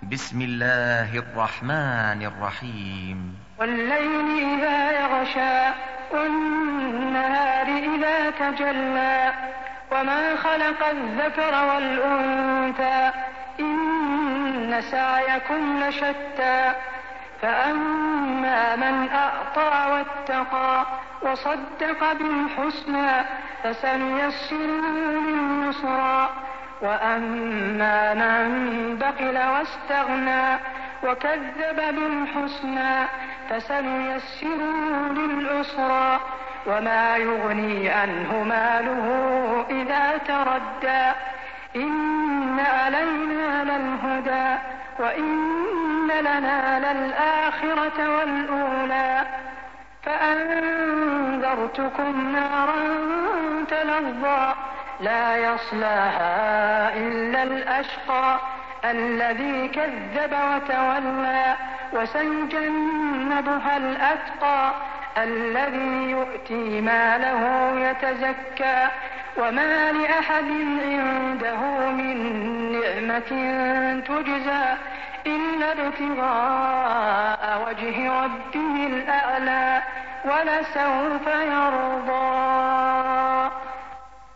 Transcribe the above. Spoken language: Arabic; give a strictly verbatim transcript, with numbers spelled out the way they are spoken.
بسم الله الرحمن الرحيم. والليل إذا يغشى والنهار إذا تجلى وما خلق الذكر والأنثى إن سعيكم لشتى فأما من أعطى واتقى وصدق بالحسنى فسنيسره لليسرى وأما من بخل واستغنى وكذب بالحسنى فسنيسره للعسرى وما يغني عنه ماله إذا تردى إن علينا للهدى وإن لنا للآخرة والأولى فأنذرتكم نارا تلظى لا يصلاها إلا الأشقى الذي كذب وتولى وسيجنبها الأتقى الذي يؤتي ماله يتزكى وما لأحد عنده من نعمة تجزى إلا ابتغاء وجه ربه الأعلى ولسوف يرضى.